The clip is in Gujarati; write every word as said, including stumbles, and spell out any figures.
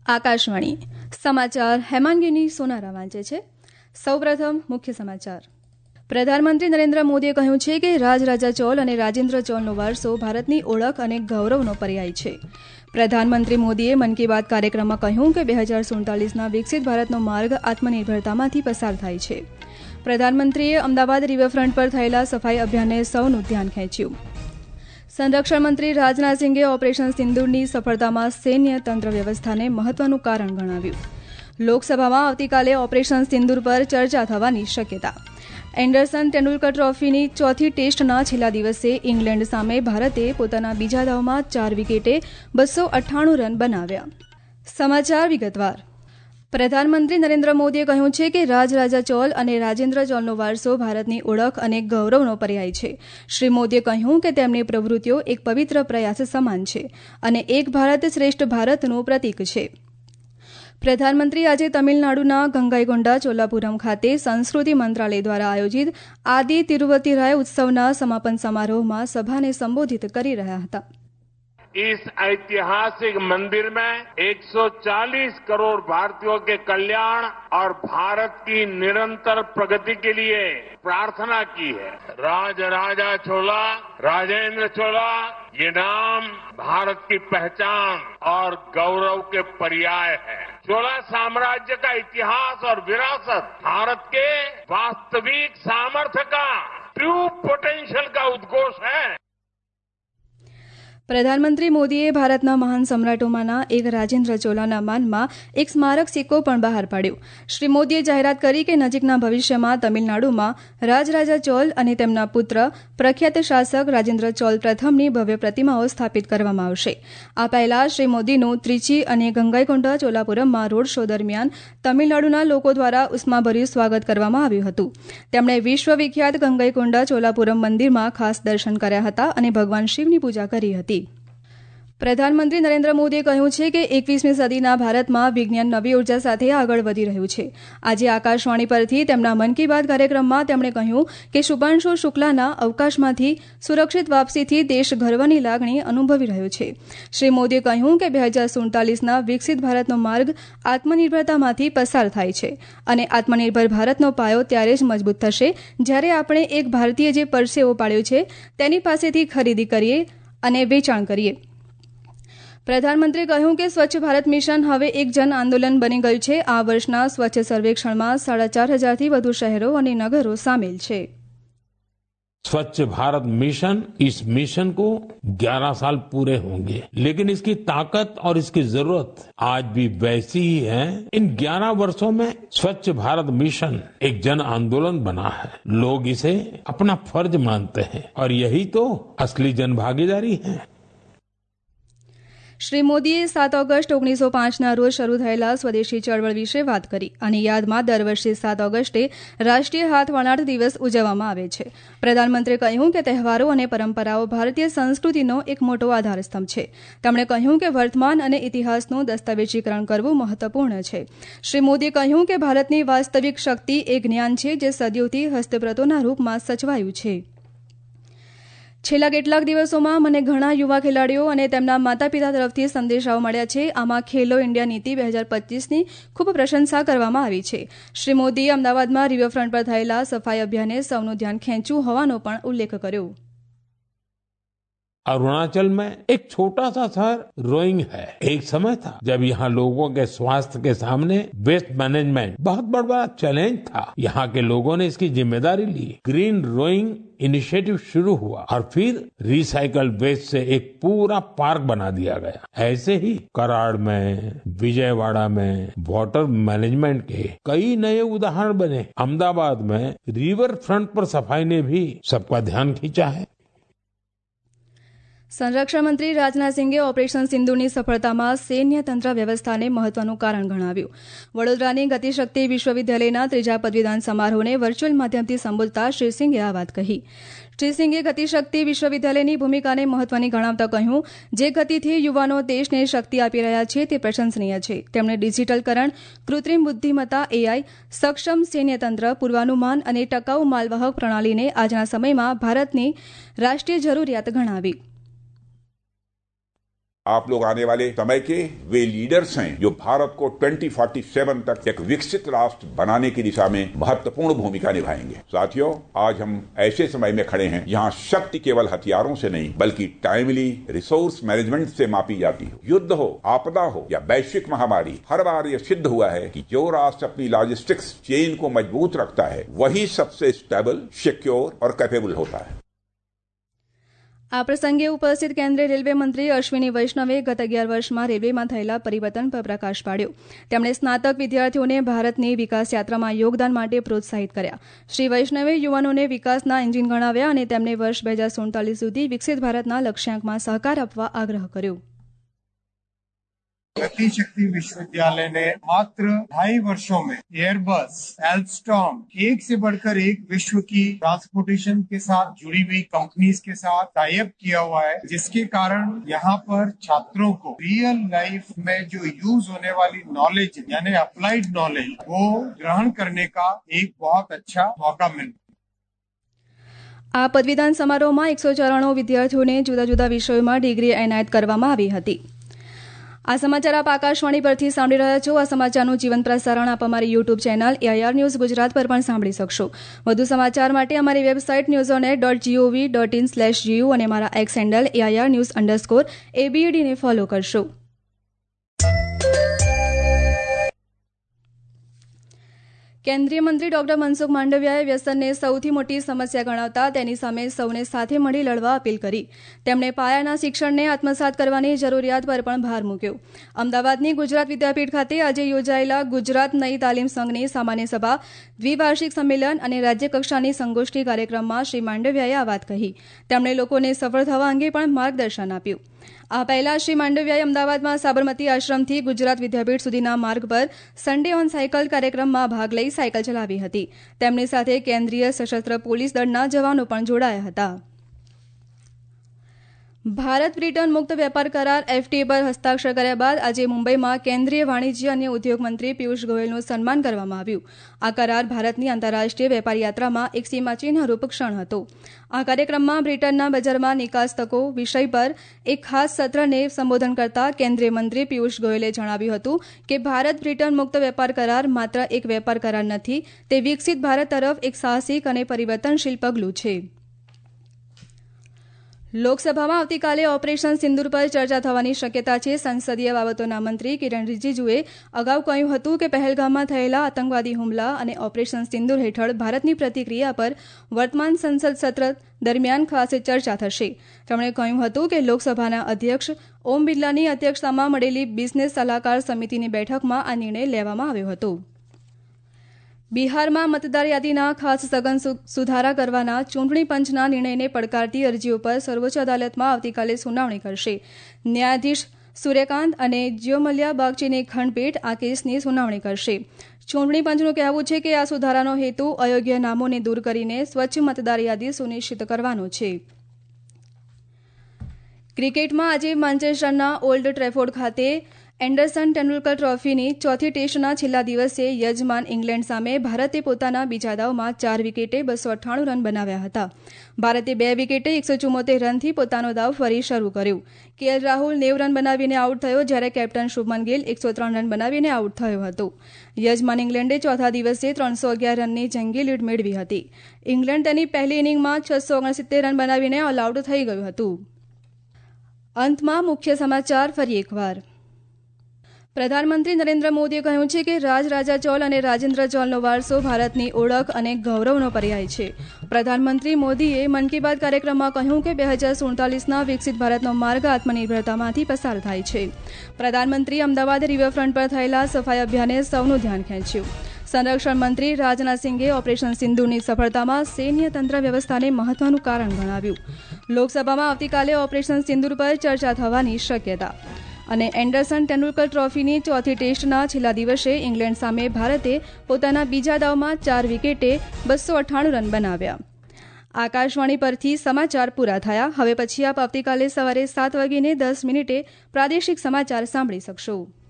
આકાશવાણી સમાચાર હેમાંગીની સોનારા વાંચે છે. સૌપ્રથમ મુખ્ય સમાચાર. પ્રધાનમંત્રી નરેન્દ્ર મોદીએ કહ્યું છે કે રાજરાજા ચોલ અને રાજેન્દ્ર ચોલનો વારસો ભારતની ઓળખ અને ગૌરવનો પર્યાય છે. પ્રધાનમંત્રી મોદીએ મન કી બાત કાર્યક્રમમાં કહ્યું કે બે હજાર સુડતાલીસના વિકસિત ભારતનો માર્ગ આત્મનિર્ભરતામાંથી પસાર થાય છે. પ્રધાનમંત્રીએ અમદાવાદ રિવરફ્રન્ટ પર થયેલા સફાઈ અભિયાને સૌનું ધ્યાન ખેંચ્યું. સંરક્ષણ મંત્રી રાજનાથસિંહે ઓપરેશન સિંદૂરની સફળતામાં સૈન્ય તંત્ર વ્યવસ્થાને મહત્વનું કારણ ગણાવ્યું. લોકસભામાં આવતીકાલે ઓપરેશન સિંદૂર પર ચર્ચા થવાની શક્યતા. એન્ડરસન તેંડુલકર ટ્રોફીની ચોથી ટેસ્ટના છેલ્લા દિવસે ઇંગ્લેન્ડ સામે ભારતે પોતાના બીજા દાવમાં ચાર વિકેટે બસો અઠ્ઠાણું રન બનાવ્યા. સમાચાર વિગતવાર. પ્રધાનમંત્રી નરેન્દ્ર મોદીએ કહ્યું છે કે રાજરાજા ચોલ અને રાજેન્દ્ર ચોલનો વારસો ભારતની ઓળખ અને ગૌરવનો પર્યાય છે. શ્રી મોદીએ કહ્યું કે તેમની પ્રવૃત્તિઓ એક પવિત્ર પ્રયાસ સમાન છે અને એક ભારત શ્રેષ્ઠ ભારતનું પ્રતીક છે. પ્રધાનમંત્રી આજે તમિલનાડુના ગંગાઈકોંડા ચોલાપુરમ ખાતે સંસ્કૃતિ મંત્રાલય દ્વારા આયોજિત આદિ તિરુવતીરાય ઉત્સવના સમાપન સમારોહમાં સભાને સંબોધિત કરી રહ્યા હતા. इस ऐतिहासिक मंदिर में एक सौ चालीस करोड़ भारतीयों के कल्याण और भारत की निरंतर प्रगति के लिए प्रार्थना की है. राज राजा चोला, राजेंद्र चोला, ये नाम भारत की पहचान और गौरव के पर्याय है. चोला साम्राज्य का इतिहास और विरासत भारत के वास्तविक सामर्थ्य का ट्रू पोटेंशियल का उद्घोष है. પ્રધાનમંત્રી મોદીએ ભારતના મહાન સમ્રાટોમાંના એક રાજેન્દ્ર ચોલાના માનમાં એક સ્મારક સિક્કો પણ બહાર પાડ્યો. શ્રી મોદીએ જાહેરાત કરી કે નજીકના ભવિષ્યમાં તમિલનાડુમાં રાજરાજા ચોલ અને તેમના પુત્ર પ્રખ્યાત શાસક રાજેન્દ્ર ચોલ પ્રથમની ભવ્ય પ્રતિમાઓ સ્થાપિત કરવામાં આવશે. આ પહેલા શ્રી મોદીનું ત્રિચી અને ગંગાઈકોંડા ચોલાપુરમમાં રોડ શો દરમિયાન તમિલનાડુના લોકો દ્વારા ઉષ્માભર્યું સ્વાગત કરવામાં આવ્યું હતું. તેમણે વિશ્વ વિખ્યાત ગંગાઈકોંડા ચોલાપુરમ મંદિરમાં ખાસ દર્શન કર્યા હતા અને ભગવાન શિવની પૂજા કરી હતી. પ્રધાનમંત્રી નરેન્દ્ર મોદીએ કહ્યું છે કે એકવીસમી સદીના ભારતમાં વિજ્ઞાન નવી ઉર્જા સાથે આગળ વધી રહ્યું છે. આજે આકાશવાણી પરથી તેમના મન કી બાત કાર્યક્રમમાં તેમણે કહ્યું કે શુભાંશુ શુક્લાના અવકાશમાંથી સુરક્ષિત વાપસીથી દેશ ગર્વની લાગણી અનુભવી રહ્યો છે. શ્રી મોદીએ કહ્યું કે બે હજાર સુડતાલીસના વિકસિત ભારતનો માર્ગ આત્મનિર્ભરતામાંથી પસાર થાય છે અને આત્મનિર્ભર ભારતનો પાયો ત્યારે જ મજબૂત થશે જ્યારે આપણે એક ભારતીય જે પરસેવો પાડ્યો છે તેની પાસેથી ખરીદી કરીએ અને વેચાણ કરીએ. પ્રધાનમંત્રીએ કહ્યું કે સ્વચ્છ ભારત મિશન હવે એક જન આંદોલન બની ગયું છે. આ વર્ષના સ્વચ્છ સર્વેક્ષણમાં સાડા ચાર હજારથી વધુ શહેરો અને નગરો સામેલ છે. स्वच्छ भारत मिशन, इस मिशन को ग्यारह साल पूरे होंगे, लेकिन इसकी ताकत और इसकी जरूरत आज भी वैसी ही है. इन ग्यारह वर्षों में स्वच्छ भारत मिशन एक जन आंदोलन बना है. लोग इसे अपना फर्ज मानते हैं और यही तो असली जन भागीदारी है. શ્રી મોદીએ સાત ઓગસ્ટ ઓગણીસો પાંચના રોજ શરૂ થયેલા સ્વદેશી ચળવળ વિશે વાત કરી. આની યાદમાં દર વર્ષે સાત ઓગસ્ટે રાષ્ટ્રીય હાથ વણાટ દિવસ ઉજવવામાં આવે છે. પ્રધાનમંત્રીએ કહ્યું કે તહેવારો અને પરંપરાઓ ભારતીય સંસ્કૃતિનો એક મોટો આધારસ્તંભ છે. તેમણે કહ્યું કે વર્તમાન અને ઇતિહાસનું દસ્તાવેજીકરણ કરવું મહત્વપૂર્ણ છે. શ્રી મોદીએ કહ્યું કે ભારતની વાસ્તવિક શક્તિ એ જ્ઞાન છે જે સદીઓથી હસ્તપ્રતોના રૂપમાં સચવાયું છે. છેલ્લા કેટલાક દિવસોમાં મને ઘણા યુવા ખેલાડીઓ અને તેમના માતા પિતા તરફથી સંદેશાઓ મળ્યા છે. આમાં ખેલો ઇન્ડિયા નીતિ બે હજાર પચીસની ખૂબ પ્રશંસા કરવામાં આવી છે. શ્રી મોદીએ અમદાવાદમાં રિવરફ્રન્ટ પર થયેલા સફાઈ અભિયાને સૌનું ધ્યાન ખેંચ્યું હોવાનો પણ ઉલ્લેખ કર્યો. अरुणाचल में एक छोटा सा शहर रोइंग है. एक समय था जब यहाँ लोगों के स्वास्थ्य के सामने वेस्ट मैनेजमेंट बहुत बड़ा चैलेंज था. यहाँ के लोगों ने इसकी जिम्मेदारी ली. ग्रीन रोइंग इनिशिएटिव शुरू हुआ और फिर रिसाइकल वेस्ट से एक पूरा पार्क बना दिया गया. ऐसे ही कराड़ में, विजयवाड़ा में वाटर मैनेजमेंट के कई नए उदाहरण बने. अहमदाबाद में रिवर फ्रंट पर सफाई ने भी सबका ध्यान खींचा है. સંરક્ષણ મંત્રી રાજનાથસિંહે ઓપરેશન સિંધુની સફળતામાં સૈન્ય તંત્ર વ્યવસ્થાને મહત્વનું કારણ ગણાવ્યું. વડોદરાની ગતિશક્તિ વિશ્વવિદ્યાલયના ત્રીજા પદવીદાન સમારોહને વર્ચ્યુઅલ માધ્યમથી સંબોધતા શ્રી સિંઘે આ વાત કહી. શ્રી સિંઘે ગતિશક્તિ વિશ્વવિદ્યાલયની ભૂમિકાને મહત્વની ગણાવતા કહ્યું, જે ગતિથી યુવાનો દેશને શક્તિ આપી રહ્યા છે તે પ્રશંસનીય છે. તેમણે ડિજિટલકરણ, કૃત્રિમ બુદ્ધિમત્તા, એઆઈ, સક્ષમ સૈન્યતંત્ર, પૂર્વાનુમાન અને ટકાઉ માલવાહક પ્રણાલીને આજના સમયમાં ભારતની રાષ્ટ્રીય જરૂરિયાત ગણાવી. आप लोग आने वाले समय के वे लीडर्स हैं जो भारत को ट्वेंटी फोर्टी सेवन तक एक विकसित राष्ट्र बनाने की दिशा में महत्वपूर्ण भूमिका निभाएंगे। साथियों, आज हम ऐसे समय में खड़े हैं जहां शक्ति केवल हथियारों से नहीं बल्कि टाइमली रिसोर्स मैनेजमेंट से मापी जाती है। युद्ध हो, आपदा हो या वैश्विक महामारी, हर बार यह सिद्ध हुआ है कि जो राष्ट्र अपनी लॉजिस्टिक्स चेन को मजबूत रखता है वही सबसे स्टेबल, सिक्योर और कैपेबल होता है। આ પ્રસંગે ઉપસ્થિત કેન્દ્રીય રેલવે મંત્રી અશ્વિની વૈષ્ણવે ગત અગિયાર વર્ષમાં રેલવેમાં થયેલા પરિવર્તન પર પ્રકાશ પાડ્યો. તેમણે સ્નાતક વિદ્યાર્થીઓને ભારતની વિકાસ યાત્રામાં યોગદાન માટે પ્રોત્સાહિત કર્યા. શ્રી વૈષ્ણવે યુવાનોને વિકાસના એન્જિન ગણાવ્યા અને તેમને વર્ષ બે હજાર સુડતાલીસ સુધી વિકસિત ભારતના લક્ષ્યાંકમાં સહકાર આપવા આગ્રહ કર્યો. गति शक्ति विश्वविद्यालय ने मात्र ढाई वर्षों में एयरबस, एल्स्टॉम, एक से बढ़कर एक विश्व की ट्रांसपोर्टेशन के साथ जुड़ी हुई कंपनीज के साथ टाई अप किया हुआ है, जिसके कारण यहाँ पर छात्रों को रियल लाइफ में जो यूज होने वाली नॉलेज यानी अप्लाइड नॉलेज वो ग्रहण करने का एक बहुत अच्छा मौका मिलता है. આ પદવીદાન સમારોહમાં એકસો ચોરાણું વિદ્યાર્થીઓને જુદા જુદા વિષયોમાં ડિગ્રી એનાયત કરવામાં આવી હતી. આ સમાચાર આપ આકાશવાણી પરથી સાંભળી રહ્યા છો. આ સમાચારનું જીવંત પ્રસારણ આપ અમારી YouTube channel AIR news Gujarat પર પણ સાંભળી શકશો. વધુ સમાચાર માટે અમારી website news on air dot GOV dot in slash GU અને અમારા X handle AIR news underscore એબીઈડીને ફોલો કરશો. કેન્દ્રીય મંત્રી ડોક્ટર મનસુખ માંડવિયાએ વ્યસનને સૌથી મોટી સમસ્યા ગણાવતા તેની સામે સૌને સાથે મળી લડવા અપીલ કરી. તેમણે પાયાના શિક્ષણને આત્મસાત કરવાની જરૂરિયાત પર પણ ભાર મૂક્યો. અમદાવાદની ગુજરાત વિદ્યાપીઠ ખાતે આજે યોજાયેલા ગુજરાત નઈ તાલીમ સંઘની સામાન્ય સભા, દ્વિવાર્ષિક સંમેલન અને રાજ્યકક્ષાની સંગોષ્ઠી કાર્યક્રમમાં શ્રી માંડવિયાએ આ વાત કહી. તેમણે લોકોને સફળ થવા અંગે પણ માર્ગદર્શન આપ્યું. આ પહેલા શ્રી માંડવિયાએ અમદાવાદમાં સાબરમતી આશ્રમથી ગુજરાત વિદ્યાપીઠ સુધીના માર્ગ પર સન્ડે ઓન સાયકલ કાર્યક્રમમાં ભાગ લઈ સાયકલ ચલાવી હતી. તેમની સાથે કેન્દ્રીય સશસ્ત્ર પોલીસ દળના જવાનો પણ જોડાયા હતા. ભારત બ્રિટન મુક્ત વેપાર કરાર એફટીએ પર હસ્તાક્ષર કર્યા બાદ આજે મુંબઈમાં કેન્દ્રીય વાણિજ્ય અને ઉદ્યોગ મંત્રી પિયુષ ગોયલનું સન્માન કરવામાં આવ્યું. આ કરાર ભારતની આંતરરાષ્ટ્રીય વેપાર યાત્રામાં એક સીમાચિહ્નરૂપ ક્ષણ હતો. આ કાર્યક્રમમાં બ્રિટનના બજારમાં નિકાસ તકો વિષય પર એક ખાસ સત્રને સંબોધન કરતા કેન્દ્રીય મંત્રી પિયુષ ગોયલે જણાવ્યું હતું કે ભારત બ્રિટન મુક્ત વેપાર કરાર માત્ર એક વેપાર કરાર નથી, તે વિકસિત ભારત તરફ એક સાહસિક અને પરિવર્તનશીલ પગલું છે. લોકસભામાં આવતીકાલે ઓપરેશન સિંદૂર પર ચર્ચા થવાની શક્યતા છે. સંસદીય બાબતોના મંત્રી કિરણ રિજિજુએ અગાઉ કહ્યું હતું કે પહેલગામમાં થયેલા આતંકવાદી હુમલા અને ઓપરેશન સિંદૂર હેઠળ ભારતની પ્રતિક્રિયા પર વર્તમાન સંસદ સત્ર દરમિયાન ખાસ ચર્ચા થશે. તેમણે કહ્યું હતું કે લોકસભાના અધ્યક્ષ ઓમ બિરલાની અધ્યક્ષતામાં મળેલી બિઝનેસ સલાહકાર સમિતિની બેઠકમાં આ નિર્ણય લેવામાં આવ્યો હતો. બિહારમાં મતદાર યાદીના ખાસ સઘન સુધારા કરવાના ચૂંટણી પંચના નિર્ણયને પડકારતી અરજીઓ પર સર્વોચ્ચ અદાલતમાં આવતીકાલે સુનાવણી કરશે. ન્યાયાધીશ સૂર્યકાંત અને જ્યોમલ્યા બાગચીની ખંડપીઠ આ કેસની સુનાવણી કરશે. ચૂંટણી પંચનું કહેવું છે કે આ સુધારાનો હેતુ અયોગ્ય નામોને દૂર કરીને સ્વચ્છ મતદાર યાદી સુનિશ્ચિત કરવાનો છે. ક્રિકેટમાં આજે માન્ચેસ્ટરના ઓલ્ડ ટ્રેફોર્ડ ખાતે એન્ડરસન તેંડુલકર ટ્રોફીની ચોથી ટેસ્ટના છેલ્લા દિવસે યજમાન ઇંગ્લેન્ડ સામે ભારતે પોતાના બીજા દાવમાં ચાર વિકેટે બસો અઠ્ઠાણું રન બનાવ્યા હતા. ભારતે બે વિકેટે એકસો ચુમ્મોતેર રનથી પોતાનો દાવ ફરી શરૂ કર્યો. કેએલ રાહુલ નેવું રન બનાવીને આઉટ થયો, જ્યારે કેપ્ટન શુભમન ગિલ એકસો ત્રણ રન બનાવીને આઉટ થયો હતો. યજમાન ઇંગ્લેન્ડે ચોથા દિવસે ત્રણસો અગિયાર રનની જંગી લીડ મેળવી હતી. ઇંગ્લેન્ડ તેની પહેલી ઇનિંગમાં છસો ઓગણસિત્તેર રન બનાવીને ઓલ આઉટ થઈ ગયું હતું. અંતમાં મુખ્ય સમાચાર ફરી એકવાર. પ્રધાનમંત્રી નરેન્દ્ર મોદીએ કહ્યું છે કે રાજરાજા ચોલ અને રાજેન્દ્ર ચોલનો વારસો ભારતની ઓળખ અને ગૌરવનો પર્યાય છે. પ્રધાનમંત્રી મોદીએ મન કી બાત કાર્યક્રમમાં કહ્યું કે બે હજાર સુડતાલીસના વિકસિત ભારતનો માર્ગ આત્મનિર્ભરતામાંથી પસાર થાય છે. પ્રધાનમંત્રી અમદાવાદ રિવરફ્રન્ટ પર થયેલા સફાઈ અભિયાને સૌનું ધ્યાન ખેંચ્યું. સંરક્ષણ મંત્રી રાજનાથસિંહે ઓપરેશન સિંધુની સફળતામાં સૈન્ય તંત્ર વ્યવસ્થાને મહત્વનું કારણ ગણાવ્યું. લોકસભામાં આવતીકાલે ઓપરેશન સિંદૂર પર ચર્ચા થવાની શક્યતા. અને એન્ડરસન તેંડુલકર ટ્રોફીની ચોથી ટેસ્ટના છેલ્લા દિવસે ઇંગ્લેન્ડ સામે ભારતે પોતાના બીજા દાવમાં ચાર વિકેટે બસો અઠ્ઠાણું રન બનાવ્યા. આકાશવાણી પરથી સમાચાર પૂરા થયા. હવે પછી આપ આવતીકાલે સવારે સાત વાગીને દસ મિનિટે પ્રાદેશિક સમાચાર સાંભળી શકશો.